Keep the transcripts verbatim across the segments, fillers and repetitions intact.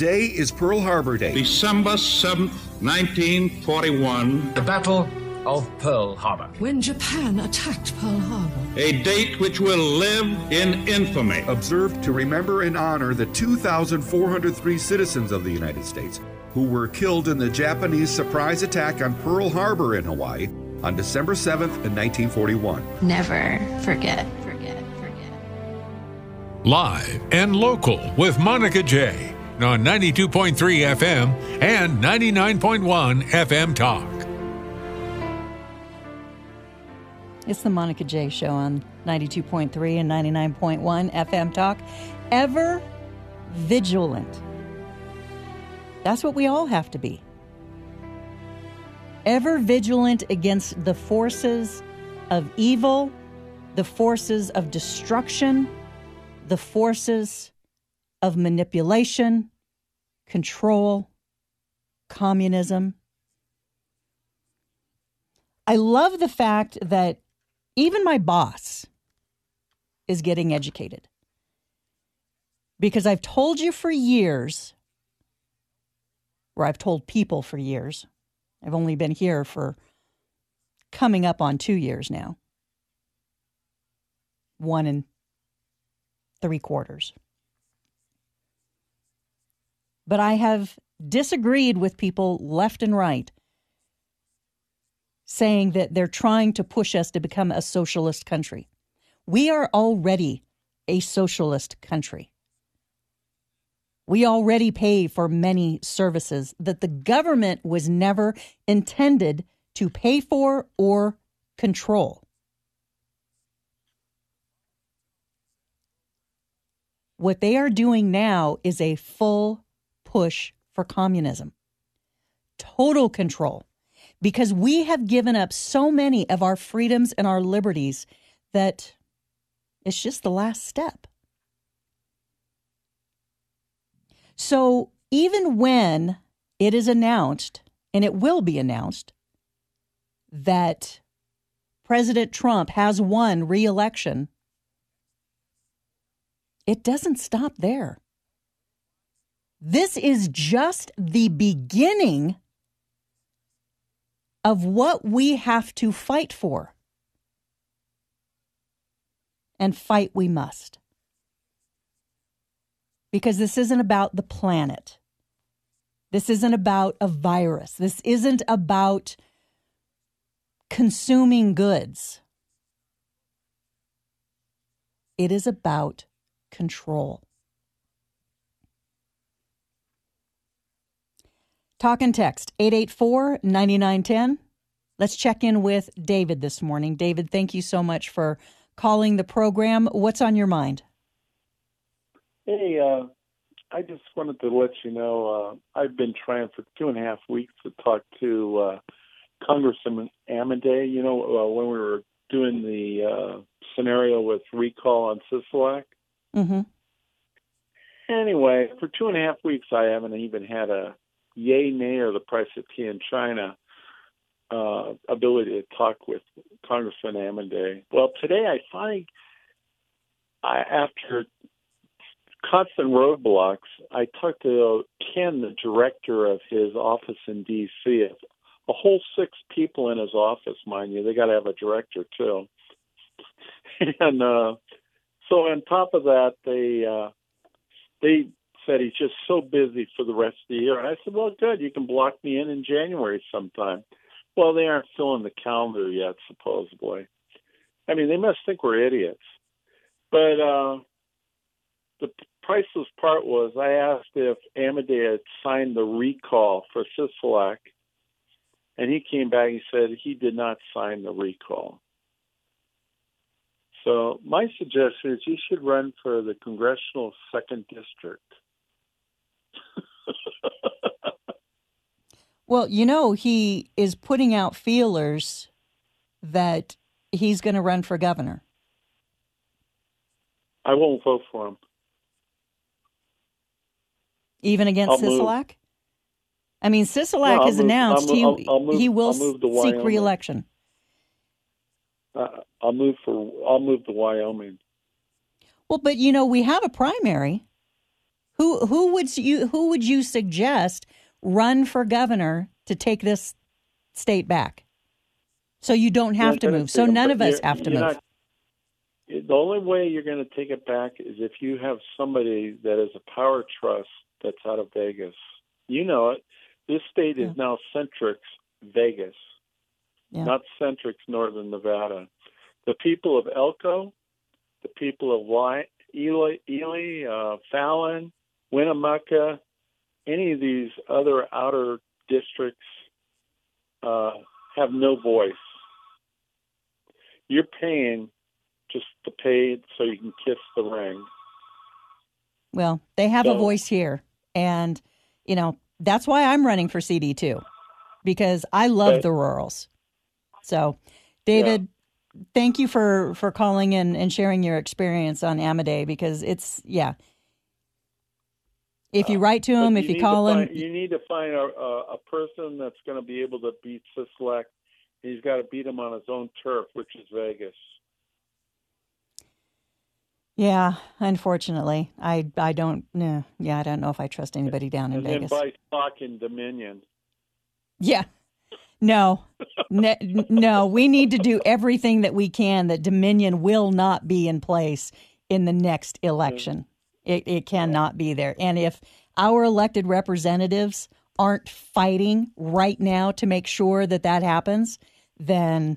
Today is Pearl Harbor Day. December seventh, nineteen forty-one. The Battle of Pearl Harbor. When Japan attacked Pearl Harbor. A date which will live in infamy. Observed to remember and honor the two thousand four hundred three citizens of the United States who were killed in the Japanese surprise attack on Pearl Harbor in Hawaii on December seventh in nineteen forty-one. Never forget, forget, forget. Live and local with Monica J. on ninety-two point three F M and ninety-nine point one F M Talk. It's the Monica J. Show on ninety-two point three and ninety-nine point one F M Talk. Ever vigilant. That's what we all have to be. Ever vigilant against the forces of evil, the forces of destruction, the forces of manipulation, control, communism. I love the fact that even my boss is getting educated. Because I've told you for years, or I've told people for years, I've only been here for coming up on two years now. One and three quarters. But I have disagreed with people left and right, saying that they're trying to push us to become a socialist country. We are already a socialist country. We already pay for many services that the government was never intended to pay for or control. What they are doing now is a full push for communism. Total control. Because we have given up so many of our freedoms and our liberties that it's just the last step. So even when it is announced, and it will be announced, that President Trump has won re-election, it doesn't stop there. This is just the beginning of what we have to fight for. And fight we must. Because this isn't about the planet. This isn't about a virus. This isn't about consuming goods. It is about control. Talk and text, eight eight four, nine nine one zero. Let's check in with David this morning. David, thank you so much for calling the program. What's on your mind? Hey, uh, I just wanted to let you know uh, I've been trying for two and a half weeks to talk to uh, Congressman Amodei, you know, uh, when we were doing the uh, scenario with recall on Sisolak. Mm-hmm. Anyway, for two and a half weeks, I haven't even had a yay, nay, or the price of tea in China uh, ability to talk with Congressman Amodei. Well, today I finally, I, after constant roadblocks, I talked to Ken, the director of his office in D C A whole six people in his office, mind you. They got to have a director, too. and uh, so on top of that, they uh, they said he's just so busy for the rest of the year. And I said, well, good. You can block me in in January sometime. Well, they aren't filling the calendar yet, supposedly. I mean, they must think we're idiots. But uh, the priceless part was I asked if Amodei had signed the recall for Sisolak, and he came back and said he did not sign the recall. So my suggestion is you should run for the Congressional second District. Well, you know, he is putting out feelers that he's going to run for governor. I won't vote for him. Even against Sisolak? I mean, Sisolak no, has move, announced I'll, he I'll, I'll move, he will seek Wyoming. re-election. Uh, I'll move for. I'll move to Wyoming. Well, but you know, we have a primary. Who who would you who would you suggest run for governor to take this state back, so you don't have to move, so none of us have to move? Not, the only way you're going to take it back is if you have somebody that is a power trust that's out of Vegas. You know it. This state is yeah. now Centrix Vegas, yeah. not Centrix Northern Nevada. The people of Elko, the people of Ely, Ely, Ely uh, Fallon, Winnemucca, any of these other outer districts uh, have no voice. You're paying just to pay so you can kiss the ring. Well, they have so, a voice here. And, you know, that's why I'm running for C D too, because I love right. the rurals. So, David, yeah. thank you for, for calling in and sharing your experience on Amadei, because it's, yeah. If you write to him, uh, if you, you call find, him. You need to find a, a, a person that's going to be able to beat Sisolak. He's got to beat him on his own turf, which is Vegas. Yeah, unfortunately. I I don't, no, yeah, I don't know if I trust anybody down in and Vegas. And then buy stock in Dominion. Yeah. No, no, no, we need to do everything that we can that Dominion will not be in place in the next election. It, it cannot be there. And if our elected representatives aren't fighting right now to make sure that that happens, then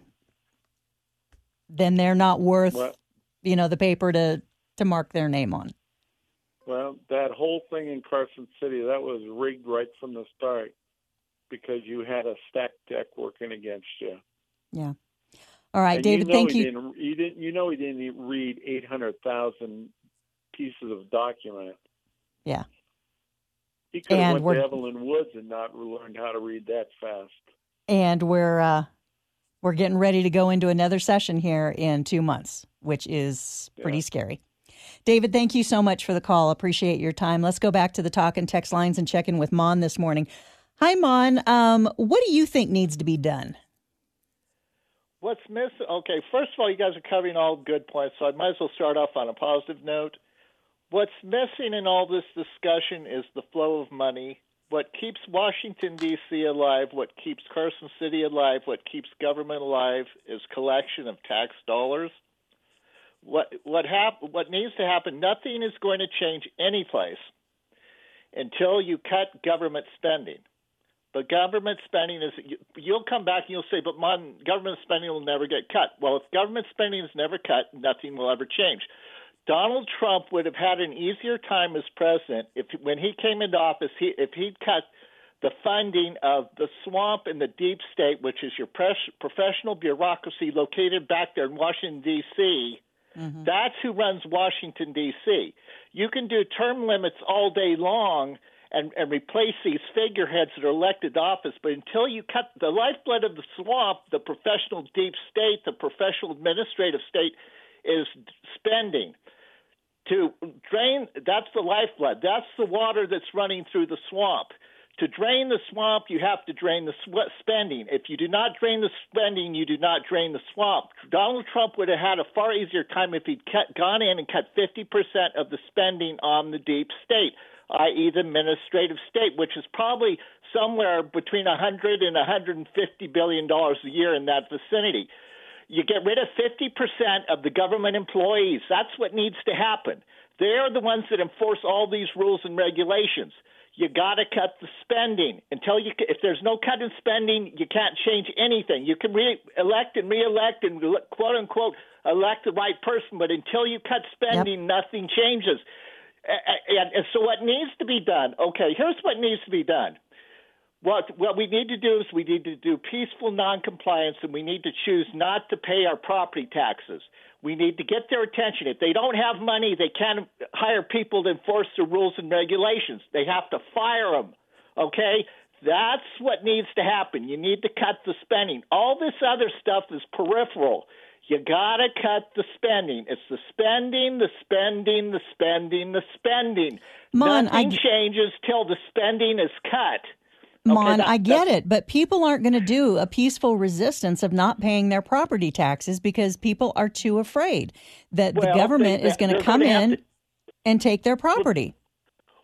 then they're not worth, well, you know, the paper to, to mark their name on. Well, that whole thing in Carson City, that was rigged right from the start, because you had a stacked deck working against you. Yeah. All right, and David, you know thank he you. Didn't, you, didn't, you know he didn't read eight hundred thousand pieces of document. Yeah. He could have and went to Evelyn Woods and not learned how to read that fast. And we're uh, we're getting ready to go into another session here in two months, which is pretty yeah. scary. David, thank you so much for the call. Appreciate your time. Let's go back to the talk and text lines and check in with Mon this morning. Hi, Mon. Um, what do you think needs to be done? What's missing? Okay, first of all, you guys are covering all good points, so I might as well start off on a positive note. What's missing in all this discussion is the flow of money. What keeps Washington, D C alive, what keeps Carson City alive, what keeps government alive is collection of tax dollars. What what hap- what needs to happen, nothing is going to change any place until you cut government spending. But government spending is, you'll come back and you'll say, but Mon, government spending will never get cut. Well, if government spending is never cut, nothing will ever change. Donald Trump would have had an easier time as president if, when he came into office, he, if he'd cut the funding of the swamp and the deep state, which is your pres- professional bureaucracy located back there in Washington, D C. Mm-hmm. That's who runs Washington, D C. You can do term limits all day long and, and replace these figureheads that are elected to office, but until you cut the lifeblood of the swamp, the professional deep state, the professional administrative state, is spending. To drain, that's the lifeblood. That's the water that's running through the swamp. To drain the swamp, you have to drain the sw- spending. If you do not drain the spending, you do not drain the swamp. Donald Trump would have had a far easier time if he'd cut, gone in and cut fifty percent of the spending on the deep state, that is the administrative state, which is probably somewhere between one hundred and one hundred fifty billion dollars a year in that vicinity. You get rid of fifty percent of the government employees. That's what needs to happen. They're the ones that enforce all these rules and regulations. You got to cut the spending. Until you, if there's no cut in spending, you can't change anything. You can re-elect and re-elect and quote unquote elect the right person, but until you cut spending, yep. nothing changes. And, and so what needs to be done? Okay, here's what needs to be done. What what we need to do is we need to do peaceful noncompliance, and we need to choose not to pay our property taxes. We need to get their attention. If they don't have money, they can't hire people to enforce the rules and regulations. They have to fire them, okay? That's what needs to happen. You need to cut the spending. All this other stuff is peripheral. You got to cut the spending. It's the spending, the spending, the spending, the spending. Mon, Nothing I... changes till the spending is cut. Mon, okay, that, I get it, but people aren't going to do a peaceful resistance of not paying their property taxes because people are too afraid that well, the government they, is going to they're come gonna in to, and take their property.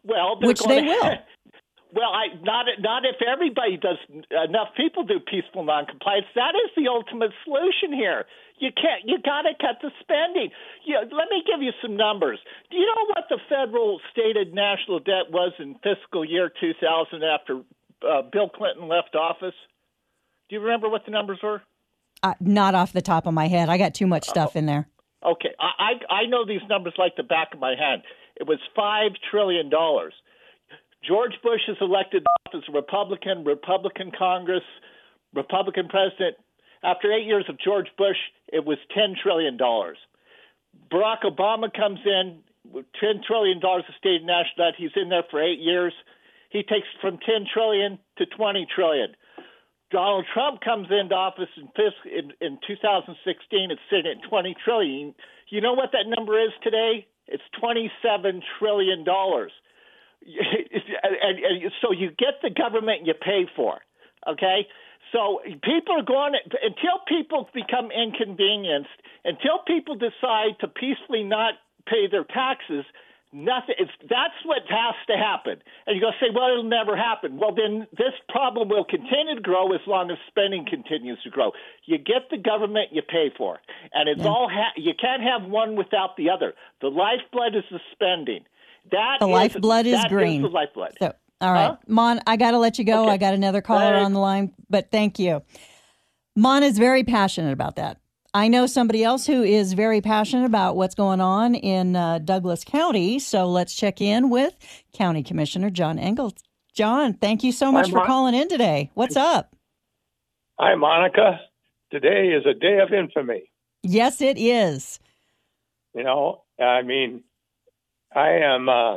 Well, they're which going they to, will. Well, I, not not if everybody does. Enough people do peaceful noncompliance. That is the ultimate solution here. You can't. You got to cut the spending. You, let me give you some numbers. Do you know what the federal stated national debt was in fiscal year two thousand after uh, Bill Clinton left office? Do you remember what the numbers were? Uh, not off the top of my head. I got too much stuff oh. in there. Okay, I, I I know these numbers like the back of my hand. It was five trillion dollars. George Bush is elected as a Republican, Republican Congress, Republican president. After eight years of George Bush, it was ten trillion dollars. Barack Obama comes in with ten trillion dollars of state and national debt. He's in there for eight years. He takes from ten trillion dollars to twenty trillion dollars. Donald Trump comes into office in, in, in two thousand sixteen. It's sitting at twenty trillion dollars. You know what that number is today? It's twenty-seven trillion dollars. And, and so you get the government you pay for, okay? So people are going – until people become inconvenienced, until people decide to peacefully not pay their taxes, nothing. It's, that's what has to happen. And you're going to say, well, it'll never happen. Well, then this problem will continue to grow as long as spending continues to grow. You get the government you pay for, and it's yeah. all ha- you can't have one without the other. The lifeblood is the spending. That the is, lifeblood is that green. Is the lifeblood. So, all right, huh? Mon, I got to let you go. Okay. I got another caller Thanks. on the line, but thank you. Mon is very passionate about that. I know somebody else who is very passionate about what's going on in uh, Douglas County. So let's check in with County Commissioner John Engel. John, thank you so much Hi, for Mon- calling in today. What's up? Hi, Monica. Today is a day of infamy. Yes, it is. You know, I mean, I am. Uh,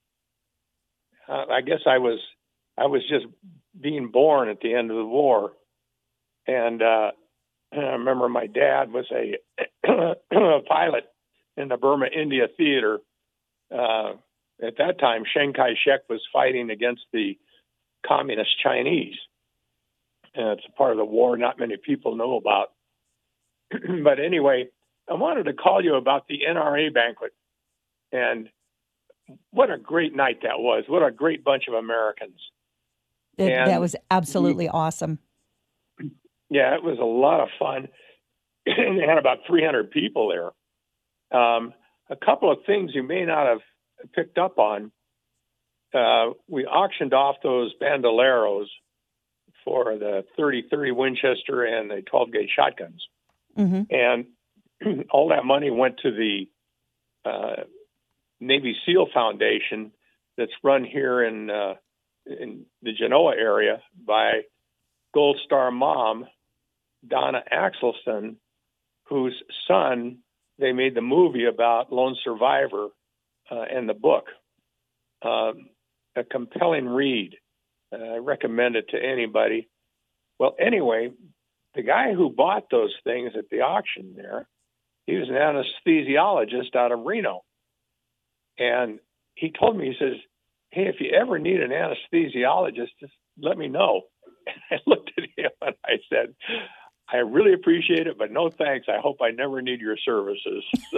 I guess I was. I was just being born at the end of the war, and uh, I remember my dad was a, a pilot in the Burma India Theater. Uh, at that time, Chiang Kai-shek was fighting against the communist Chinese, and it's a part of the war not many people know about. But anyway, I wanted to call you about the N R A banquet, and what a great night that was. What a great bunch of Americans. It, that was absolutely awesome. Yeah, it was a lot of fun. They had about three hundred people there. Um, a couple of things you may not have picked up on. Uh, we auctioned off those bandoleros for the thirty thirty Winchester and the twelve gauge shotguns. Mm-hmm. And all that money went to the uh, Navy SEAL Foundation that's run here in uh, in the Genoa area by Gold Star mom, Donna Axelson, whose son, they made the movie about Lone Survivor uh, and the book. Uh, a compelling read. Uh, I recommend it to anybody. Well, anyway, the guy who bought those things at the auction there, he was an anesthesiologist out of Reno. And he told me, he says, hey, if you ever need an anesthesiologist, just let me know. And I looked at him and I said, I really appreciate it, but no thanks. I hope I never need your services. So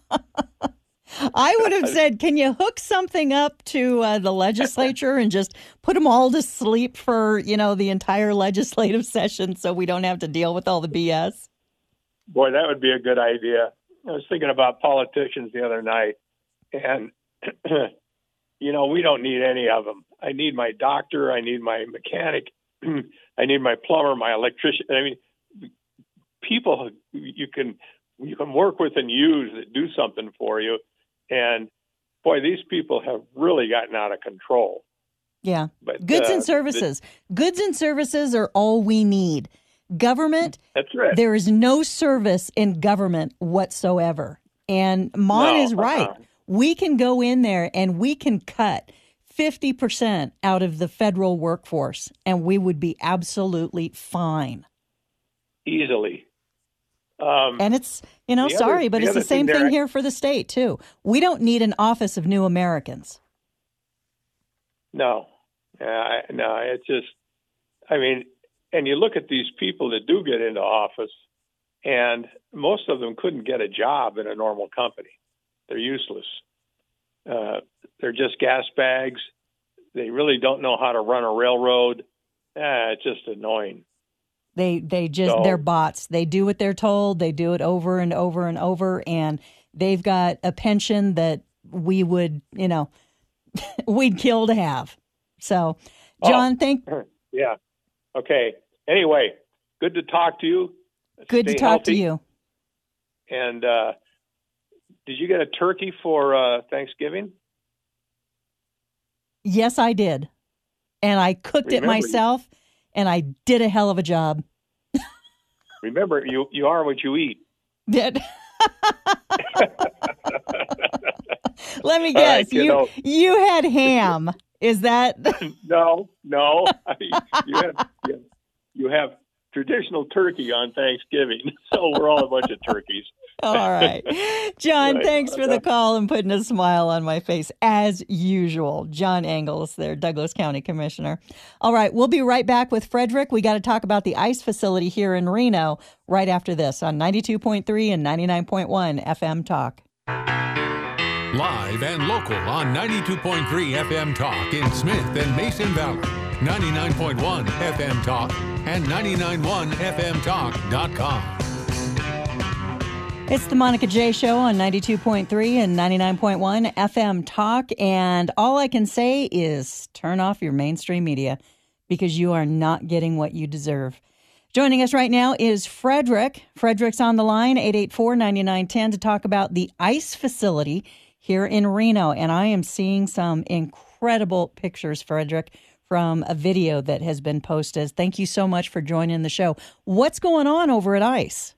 I would have said, can you hook something up to uh, the legislature and just put them all to sleep for, you know, the entire legislative session so we don't have to deal with all the B S? Boy, that would be a good idea. I was thinking about politicians the other night, and, you know, we don't need any of them. I need my doctor. I need my mechanic. I need my plumber, my electrician. I mean, people you can you can work with and use that do something for you. And, boy, these people have really gotten out of control. Yeah. But, Goods uh, and services. The, Goods and services are all we need. Government, that's right. There is no service in government whatsoever. And Mon no, is right. Uh-huh. We can go in there and we can cut fifty percent out of the federal workforce, and we would be absolutely fine. Easily. Um, and it's, you know, sorry, other, but the it's the same thing, thing here for the state, too. We don't need an Office of New Americans. No. Uh, no, it's just, I mean, and you look at these people that do get into office, and most of them couldn't get a job in a normal company. They're useless. Uh, they're just gas bags. They really don't know how to run a railroad. Ah, it's just annoying. They they just So- they're bots. They do what they're told. They do it over and over and over, and they've got a pension that we would, you know, we'd kill to have. So, John, Oh, thank Yeah. Okay. Anyway, good to talk to you. good to Stay talk to healthy. you. And uh, did you get a turkey for uh, Thanksgiving? Yes, I did, and I cooked Remember, it myself, and I did a hell of a job. Remember, you you are what you eat. Did let me All right, guess, you kiddo. you had ham. Is that No, no. you have you have, you have traditional turkey on Thanksgiving, so we're all a bunch of turkeys. all right? John, Right. thanks for the call and putting a smile on my face as usual. John Engels, their Douglas County Commissioner. All right, we'll be right back with Frederick. We got to talk about the ICE facility here in Reno right after this on ninety-two point three and ninety-nine point one F M Talk. Live and local on ninety-two point three F M Talk in Smith and Mason Valley, ninety-nine point one F M Talk, and ninety-nine point one F M talk dot com. It's the Monica J Show on ninety-two point three and ninety-nine point one F M Talk. And all I can say is turn off your mainstream media because you are not getting what you deserve. Joining us right now is Frederick. Frederick's on the line, eight eight four, nine nine one zero, to talk about the ICE facility here in Reno. And I am seeing some incredible pictures, Frederick, from a video that has been posted. Thank you so much for joining the show. What's going on over at ICE?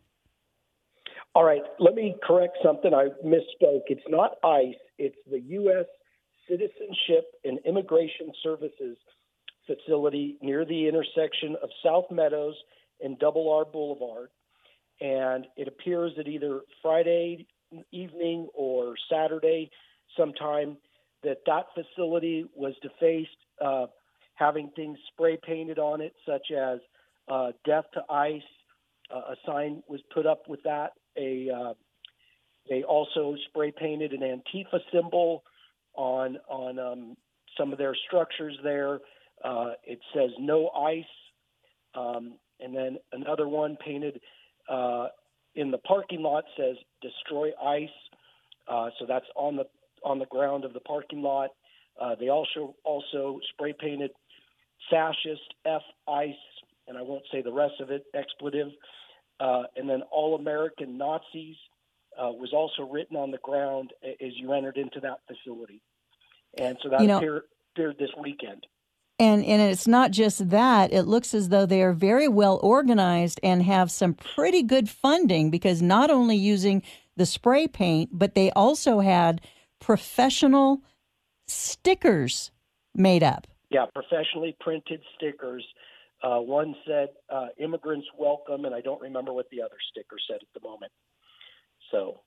All right, let me correct something. I misspoke. It's not ICE. It's the U S Citizenship and Immigration Services facility near the intersection of South Meadows and Double R Boulevard. And it appears that either Friday evening or Saturday sometime that that facility was defaced, uh, having things spray painted on it, such as uh, death to ICE. Uh, a sign was put up with that. A uh, they also spray painted an Antifa symbol on on um, some of their structures there. Uh, it says no ICE, um, and then another one painted uh, in the parking lot says destroy ICE. Uh, so that's on the on the ground of the parking lot. Uh, they also also spray painted fascist F ICE, and I won't say the rest of it, expletive. Uh, and then All American Nazis uh, was also written on the ground as you entered into that facility. And so that You know, appeared, appeared this weekend. And and it's not just that. It looks as though they are very well organized and have some pretty good funding, because not only using the spray paint, but they also had professional stickers made up. Yeah, professionally printed stickers. Uh, one said, uh, immigrants welcome, and I don't remember what the other sticker said at the moment. So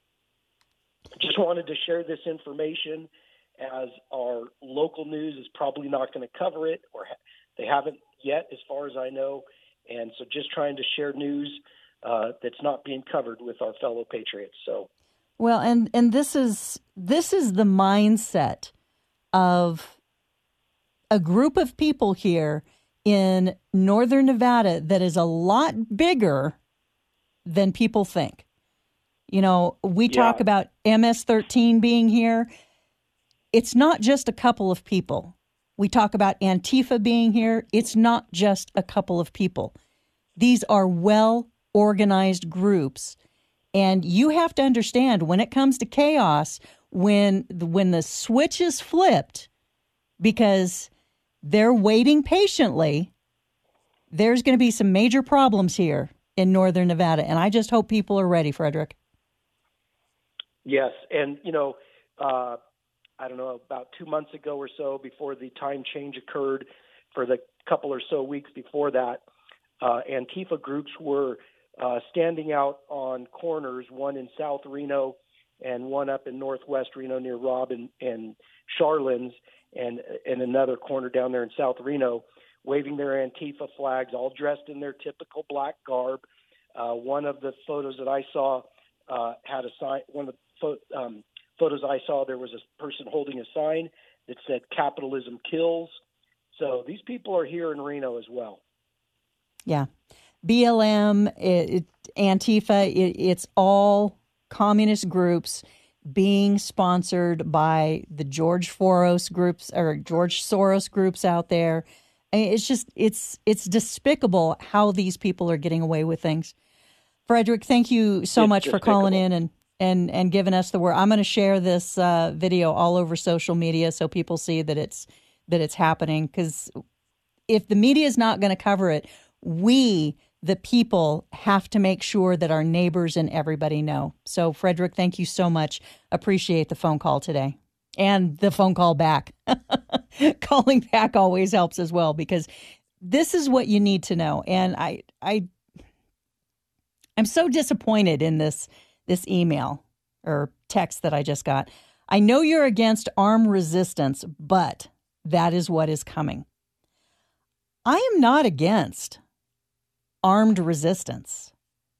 just wanted to share this information, as our local news is probably not going to cover it, or ha- they haven't yet, as far as I know. And so just trying to share news uh, that's not being covered with our fellow patriots. So, Well, and and this is this is the mindset of a group of people here in northern Nevada that is a lot bigger than people think. You know, we Yeah. talk about M S thirteen being here. It's not just a couple of people. We talk about Antifa being here. It's not just a couple of people. These are well-organized groups. And you have to understand, when it comes to chaos, when when the switch is flipped, because they're waiting patiently, there's going to be some major problems here in northern Nevada. And I just hope people are ready, Frederick. yes. And, you know, uh, I don't know, about two months ago or so, before the time change occurred, for the couple or so weeks before that, uh, Antifa groups were uh, standing out on corners, one in South Reno and one up in Northwest Reno near Robb and, and Charlin's, and, and another corner down there in South Reno, waving their Antifa flags, all dressed in their typical black garb. Uh, one of the photos that I saw uh, had a sign, one of the pho- um, photos I saw, there was a person holding a sign that said "Capitalism kills." So these people are here in Reno as well. Yeah. B L M, it, it, Antifa, it, it's all communist groups being sponsored by the George Soros groups or George Soros groups out there. I mean, it's just, it's it's despicable how these people are getting away with things. Frederick, thank you so it's much for despicable. calling in and, and, and giving us the word. I'm going to share this uh, video all over social media so people see that it's that it's happening, because if the media is not going to cover it, we, the people, have to make sure that our neighbors and everybody know. So, Frederick, thank you so much. Appreciate the phone call today and the phone call back. Calling back always helps as well, because this is what you need to know. And I, I, I'm so disappointed in this this email or text that I just got. I know you're against armed resistance, but that is what is coming. I am not against armed resistance.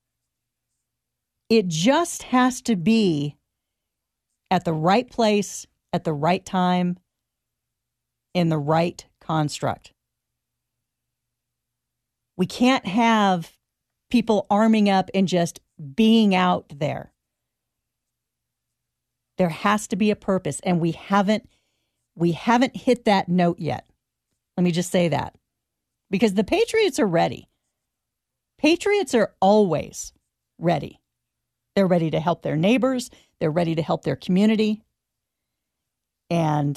It just has to be at the right place, at the right time, in the right construct. We can't have people arming up and just being out there. There has to be a purpose, and we haven't we haven't hit that note yet. Let me just say that. Because the Patriots are ready. Patriots are always ready. They're ready to help their neighbors. They're ready to help their community. And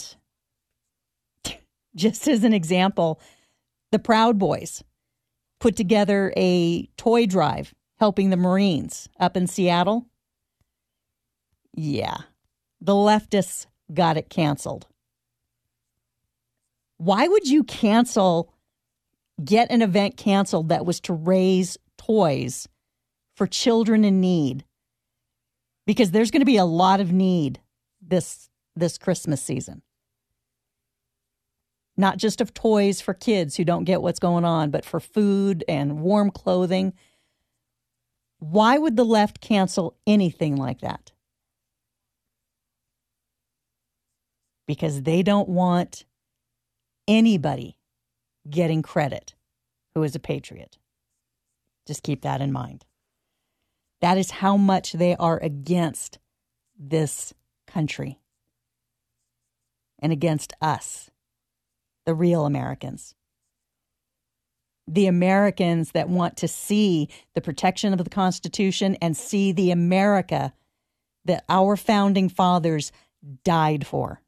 just as an example, the Proud Boys put together a toy drive helping the Marines up in Seattle. Yeah, the leftists got it canceled. Why would you cancel, get an event canceled that was to raise toys for children in need? Because there's going to be a lot of need this this Christmas season. Not just of toys for kids who don't get what's going on, but for food and warm clothing. Why would the left cancel anything like that? Because they don't want anybody getting credit who is a patriot. Just keep that in mind. That is how much they are against this country and against us, the real Americans. The Americans that want to see the protection of the Constitution and see the America that our founding fathers died for.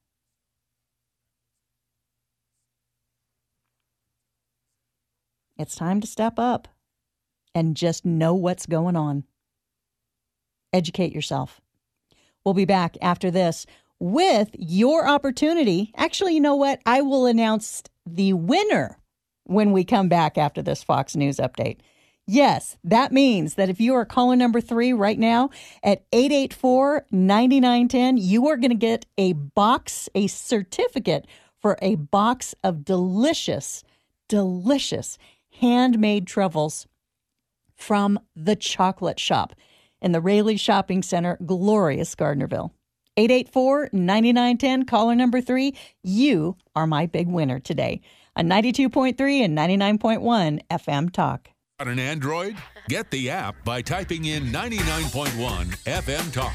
It's time to step up and just know what's going on. Educate yourself. We'll be back after this with your opportunity. Actually, you know what? I will announce the winner when we come back after this Fox News update. Yes, that means that if you are caller number three right now at eight eight four, nine nine one zero, you are going to get a box, a certificate for a box of delicious, delicious handmade truffles from the Chocolate Shop in the Raleigh Shopping Center, glorious Gardnerville. eight eight four, nine nine one zero, caller number three. You are my big winner today on ninety-two point three and ninety-nine point one F M Talk. On an Android? Get the app by typing in ninety-nine point one F M Talk.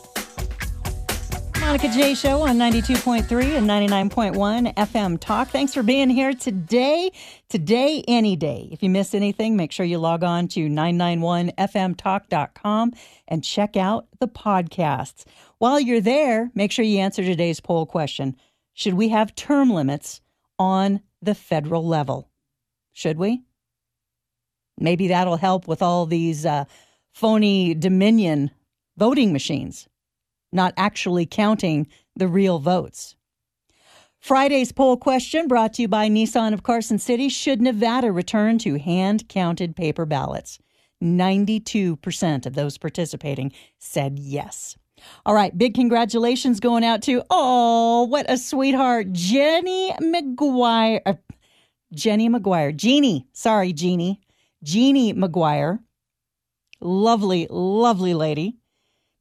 Monica J. Show on ninety-two point three and ninety-nine point one F M Talk. Thanks for being here today. Today, any day. If you miss anything, make sure you log on to nine nine one F M talk dot com and check out the podcasts. While you're there, make sure you answer today's poll question. Should we have term limits on the federal level? Should we? Maybe that'll help with all these uh, phony Dominion voting machines not actually counting the real votes. Friday's poll question brought to you by Nissan of Carson City. Should Nevada return to hand-counted paper ballots? ninety-two percent of those participating said yes. All right, big congratulations going out to, oh, what a sweetheart, Jenny McGuire. Uh, Jenny McGuire. Jeannie. Sorry, Jeannie. Jeannie McGuire. Lovely, lovely lady.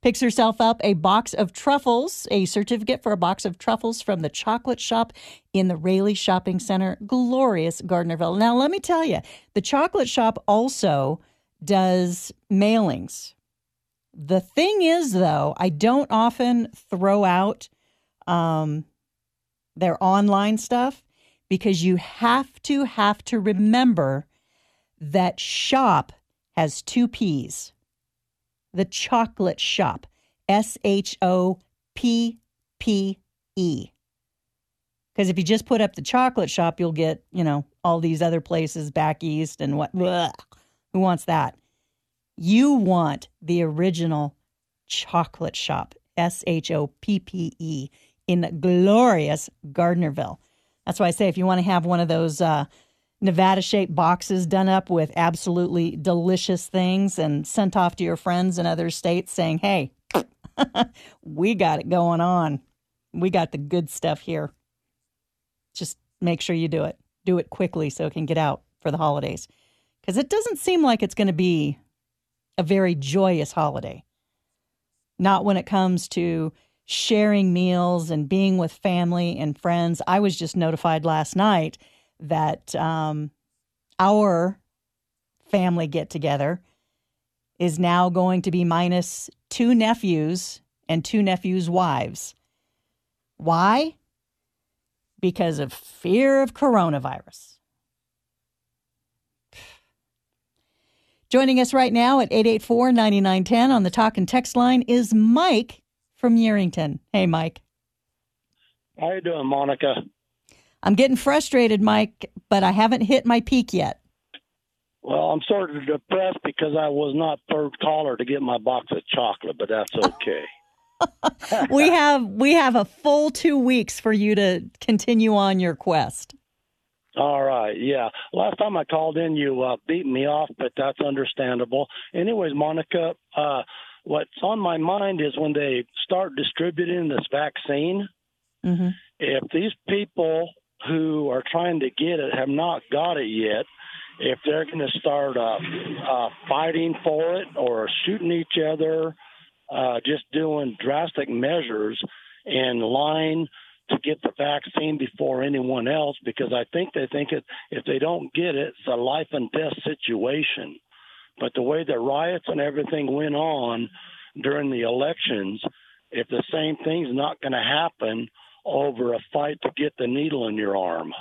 picks herself up a box of truffles, a certificate for a box of truffles from the chocolate shop in the Raleigh Shopping Center, glorious Gardnerville. Now, let me tell you, the chocolate shop also does mailings. The thing is, though, I don't often throw out um, their online stuff because you have to have to remember that shop has two P's. The chocolate shop, S H O P P E. Because if you just put up the chocolate shop, you'll get, you know, all these other places back east and what, bleh, who wants that? You want the original chocolate shop, S H O P P E, in glorious Gardnerville. That's why I say if you want to have one of those uh, Nevada-shaped boxes done up with absolutely delicious things and sent off to your friends in other states saying, hey, we got it going on. We got the good stuff here. Just make sure you do it. Do it quickly so it can get out for the holidays. Because it doesn't seem like it's going to be a very joyous holiday. Not when it comes to sharing meals and being with family and friends. I was just notified last night that um, our family get-together is now going to be minus two nephews and two nephews' wives. Why? Because of fear of coronavirus. Joining us right now at eight eight four, nine nine one zero on the talk and text line is Mike from Yerington. Hey, Mike. How you doing, Monica? I'm getting frustrated, Mike, but I haven't hit my peak yet. Well, I'm sort of depressed because I was not third caller to get my box of chocolate, but that's okay. we have we have a full two weeks for you to continue on your quest. All right, yeah. Last time I called in, you uh, beat me off, but that's understandable. Anyways, Monica, uh, what's on my mind is when they start distributing this vaccine, mm-hmm. if these people who are trying to get it have not got it yet, if they're going to start uh, uh, fighting for it or shooting each other, uh, just doing drastic measures in line to get the vaccine before anyone else, because I think they think it, if they don't get it, it's a life and death situation. But the way the riots and everything went on during the elections, if the same thing's not going to happen over a fight to get the needle in your arm.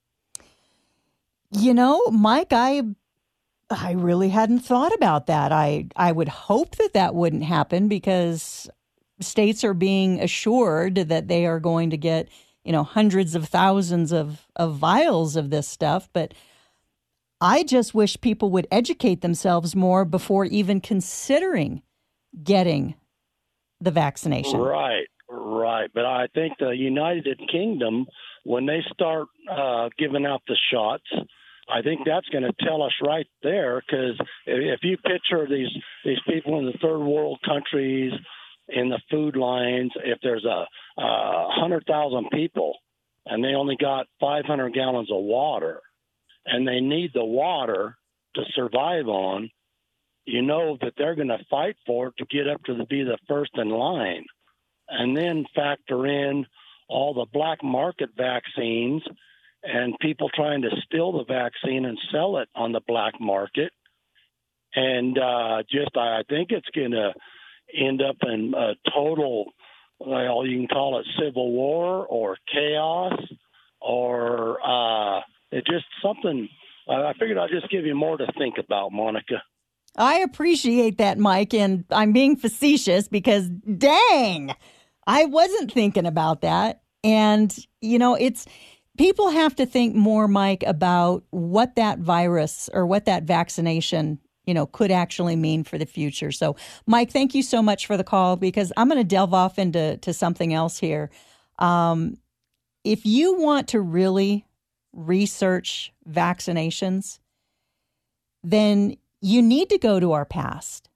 You know, Mike, I I really hadn't thought about that. I, I would hope that that wouldn't happen because states are being assured that they are going to get, you know, hundreds of thousands of, of vials of this stuff. But I just wish people would educate themselves more before even considering getting the vaccination. Right. Right, but I think the United Kingdom, when they start uh, giving out the shots, I think that's going to tell us right there, because if you picture these these people in the third world countries in the food lines, if there's a, a hundred thousand people and they only got five hundred gallons of water and they need the water to survive on, you know that they're going to fight for it to get up to the, be the first in line. And then factor in all the black market vaccines and people trying to steal the vaccine and sell it on the black market. And uh, just I think it's going to end up in a total, well, you can call it civil war or chaos or uh, it's just something. I figured I'd just give you more to think about, Monica. I appreciate that, Mike, and I'm being facetious because, dang, I wasn't thinking about that. And, you know, it's people have to think more, Mike, about what that virus or what that vaccination, you know, could actually mean for the future. So, Mike, thank you so much for the call, because I'm going to delve off into to something else here. Um, if you want to really research vaccinations, then you need to go to our past.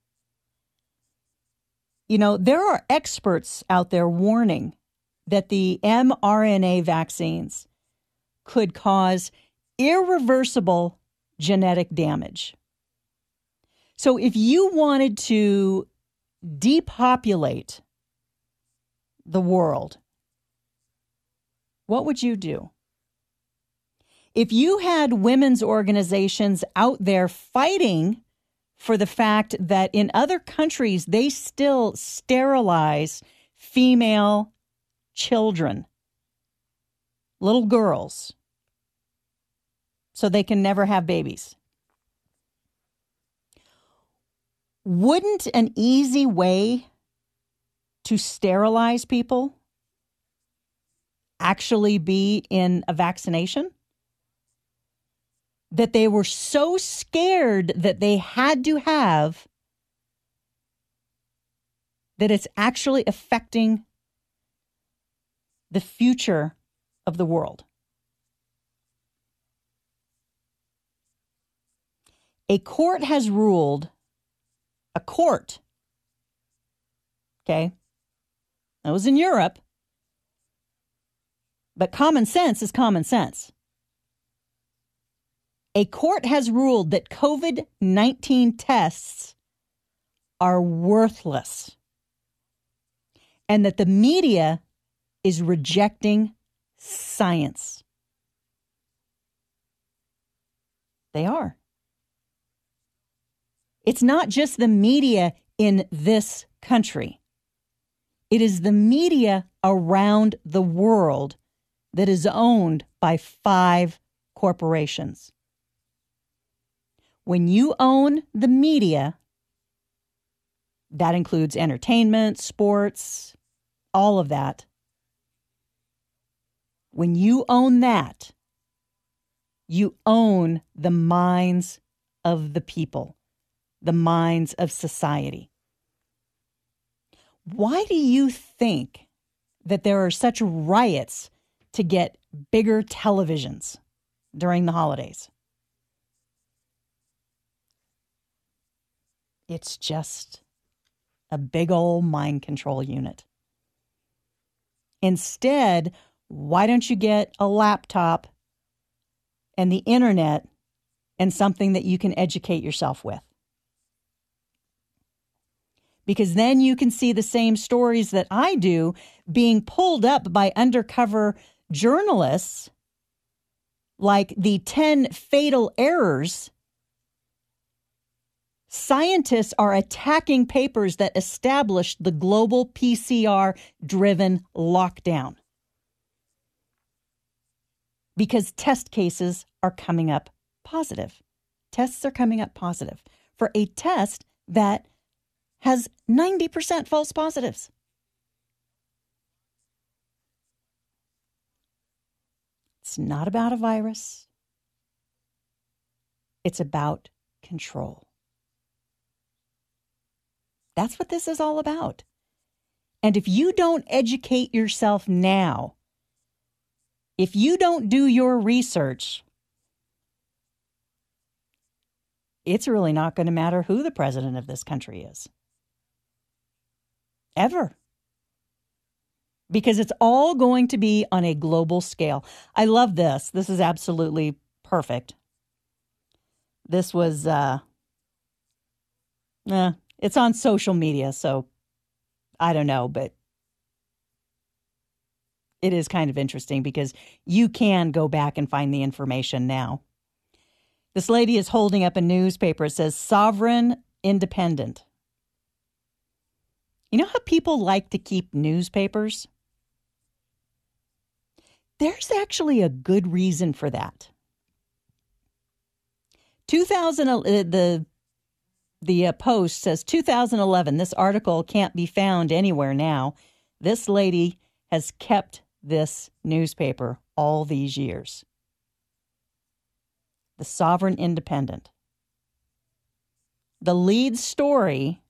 You know, there are experts out there warning that the mRNA vaccines could cause irreversible genetic damage. So if you wanted to depopulate the world, what would you do? If you had women's organizations out there fighting for the fact that in other countries they still sterilize female children, little girls, so they can never have babies. Wouldn't an easy way to sterilize people actually be in a vaccination? That they were so scared that they had to have, that it's actually affecting the future of the world. A court has ruled, a court, okay, that was in Europe, but common sense is common sense. A court has ruled that COVID nineteen tests are worthless and that the media is rejecting science. They are. It's not just the media in this country. It is the media around the world that is owned by five corporations. When you own the media, that includes entertainment, sports, all of that. When you own that, you own the minds of the people, the minds of society. Why do you think that there are such riots to get bigger televisions during the holidays? It's just a big old mind control unit. Instead, why don't you get a laptop and the internet and something that you can educate yourself with? Because then you can see the same stories that I do being pulled up by undercover journalists, like the ten fatal errors. Scientists are attacking papers that established the global P C R-driven lockdown because test cases are coming up positive. Tests are coming up positive for a test that has ninety percent false positives. It's not about a virus. It's about control. That's what this is all about. And if you don't educate yourself now, if you don't do your research, it's really not going to matter who the president of this country is. Ever. Because it's all going to be on a global scale. I love this. This is absolutely perfect. This was, uh, eh, it's on social media, so I don't know, but it is kind of interesting because you can go back and find the information now. This lady is holding up a newspaper. It says Sovereign Independent. You know how people like to keep newspapers? There's actually a good reason for that. two thousand, uh, the the uh, Post says two thousand eleven. This article can't be found anywhere now. This lady has kept this newspaper all these years. The Sovereign Independent. The lead story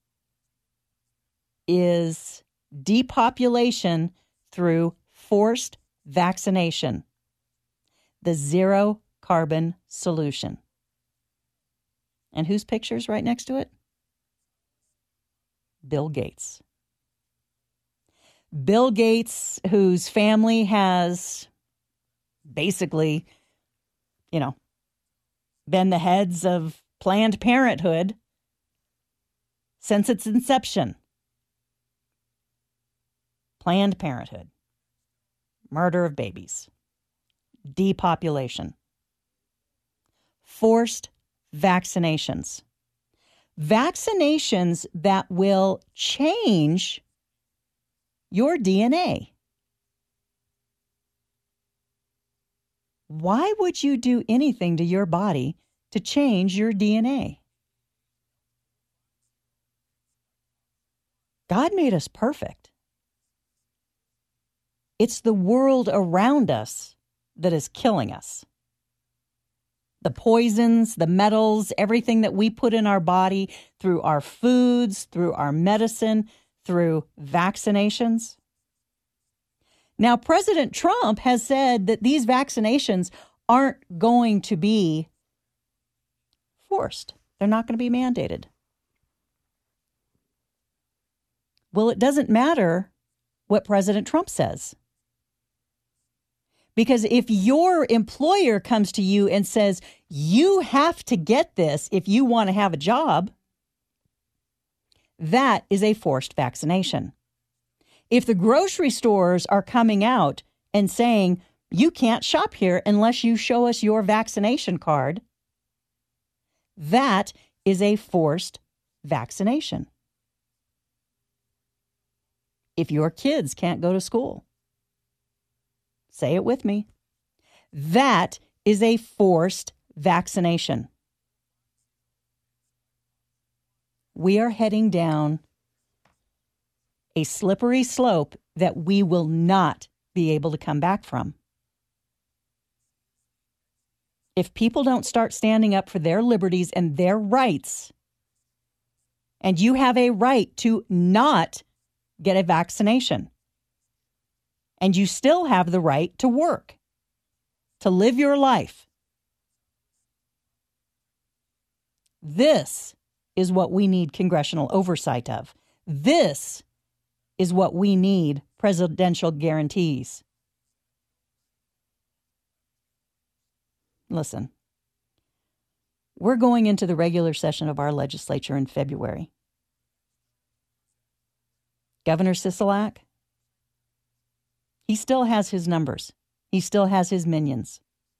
is depopulation through forced vaccination, the zero carbon solution. And whose picture's right next to it? Bill Gates. Bill Gates, whose family has basically, you know, been the heads of Planned Parenthood since its inception. Planned Parenthood, murder of babies, depopulation, forced vaccinations, vaccinations that will change your D N A. Why would you do anything to your body to change your D N A? God made us perfect. It's the world around us that is killing us. The poisons, the metals, everything that we put in our body through our foods, through our medicine, through vaccinations. Now, President Trump has said that these vaccinations aren't going to be forced. They're not going to be mandated. Well, it doesn't matter what President Trump says. Because if your employer comes to you and says, you have to get this if you want to have a job, that is a forced vaccination. If the grocery stores are coming out and saying, you can't shop here unless you show us your vaccination card, that is a forced vaccination. If your kids can't go to school, say it with me, that is a forced vaccination. We are heading down a slippery slope that we will not be able to come back from. If people don't start standing up for their liberties and their rights, and you have a right to not get a vaccination, and you still have the right to work, to live your life, this is what we need congressional oversight of. This is what we need presidential guarantees. Listen, we're going into the regular session of our legislature in February. Governor Sisolak, he still has his numbers. He still has his minions.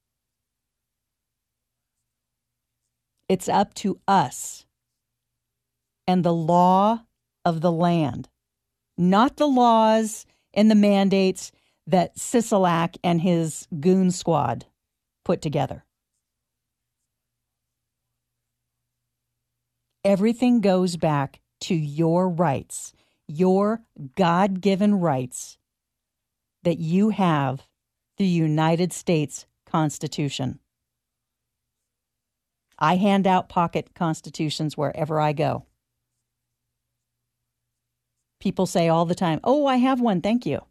It's up to us and the law of the land, not the laws and the mandates that Sisolak and his goon squad put together. Everything goes back to your rights, your God-given rights that you have through the United States Constitution. I hand out pocket constitutions wherever I go. People say all the time, oh, I have one, thank you.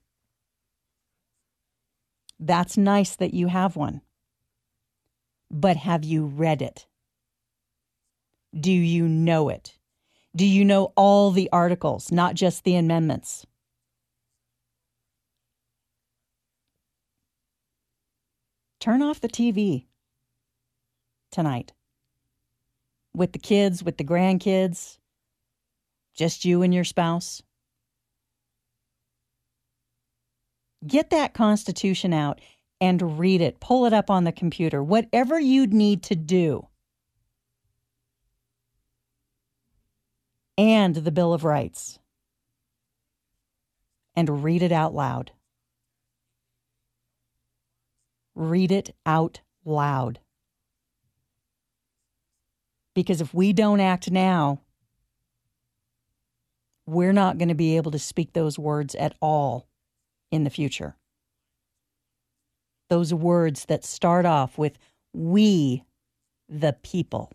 That's nice that you have one. But have you read it? Do you know it? Do you know all the articles, not just the amendments? Turn off the T V tonight. With the kids, with the grandkids, just you and your spouse. Get that Constitution out and read it. Pull it up on the computer. Whatever you'd need to do. And the Bill of Rights. And read it out loud. Read it out loud. Because if we don't act now, we're not going to be able to speak those words at all in the future. Those words that start off with, we, the people.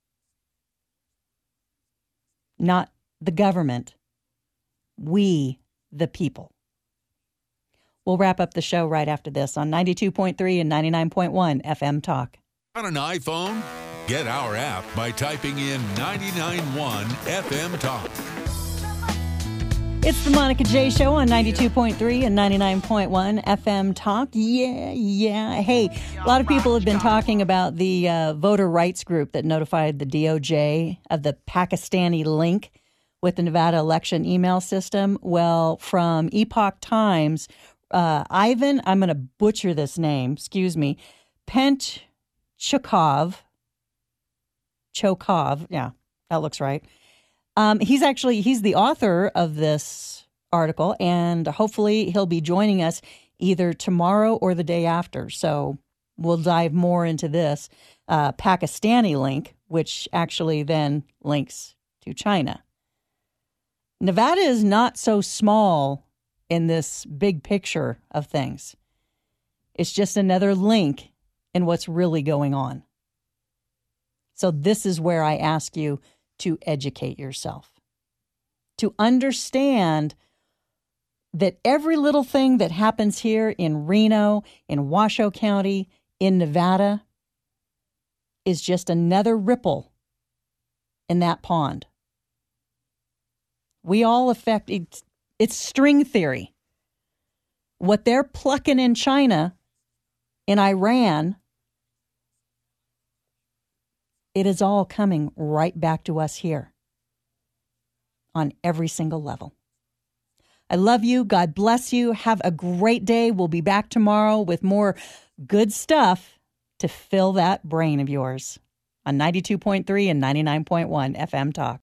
Not the government. We, the people. We'll wrap up the show right after this on ninety-two point three and ninety-nine point one F M Talk. On an iPhone? Get our app by typing in ninety-nine point one F M Talk. It's the Monica J Show on ninety-two point three and ninety-nine point one F M Talk. Yeah, yeah. Hey, a lot of people have been talking about the uh, voter rights group that notified the D O J of the Pakistani link with the Nevada election email system. Well, from Epoch Times, uh, Ivan, I'm going to butcher this name, excuse me, Pentchukov, Chokov, yeah, that looks right. Um, he's actually, he's the author of this article, and hopefully he'll be joining us either tomorrow or the day after. So we'll dive more into this uh, Pakistani link, which actually then links to China. Nevada is not so small in this big picture of things. It's just another link in what's really going on. So this is where I ask you to educate yourself, to understand that every little thing that happens here in Reno, in Washoe County, in Nevada, is just another ripple in that pond. We all affect, it's, it's string theory. What they're plucking in China, in Iran, it is all coming right back to us here on every single level. I love you. God bless you. Have a great day. We'll be back tomorrow with more good stuff to fill that brain of yours on ninety-two point three and ninety-nine point one F M Talk.